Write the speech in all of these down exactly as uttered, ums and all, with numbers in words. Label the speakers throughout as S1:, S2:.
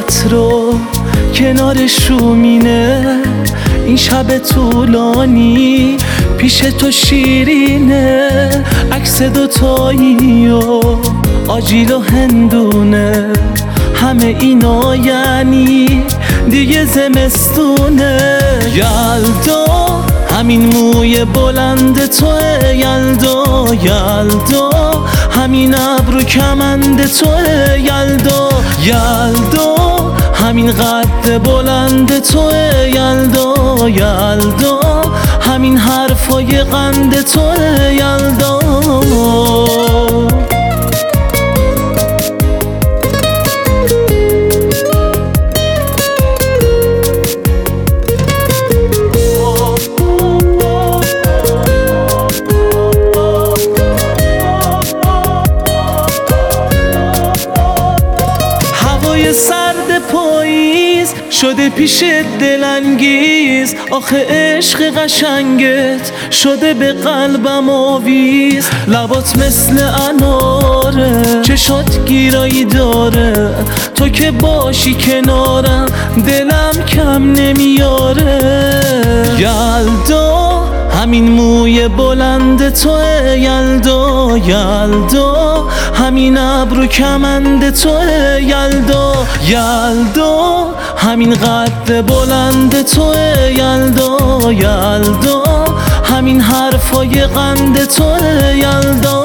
S1: خاطرات رو کنار شومینه، این شب طولانی پیش تو شیرینه، عکس دوتایی و آجیل و هندونه، همه اینا یعنی دیگه زمستونه. یلدا همین موی بلند توه، یلدا یلدا همین ابرو کمند توه، یلدا یلدا همین قد بلند توه، یلدا یلدا همین حرفای قند توه، یلدا. سرد پاییز شده پیش دلانگیز، آخه عشق قشنگت شده به قلبم آویز، لبات مثل اناره، چشات گیرایی داره، تو که باشی کنارم دلم کم نمیاره. یلدا همین موی بلند توه، یلدا یلدا همین ابرو کمند توه، یلدا یلدا همین قد بلند توه، یلدا یلدا همین حرفای قند توه، یلدا.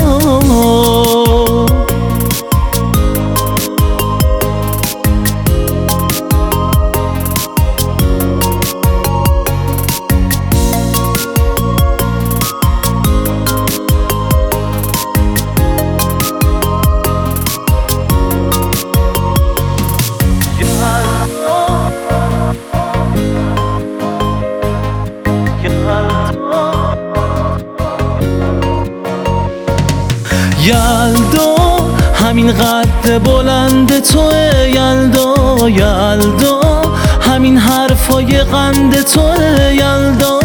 S1: یلدا همین قد بلند توه، یلدا یلدا همین حرفای قند توه، یلدا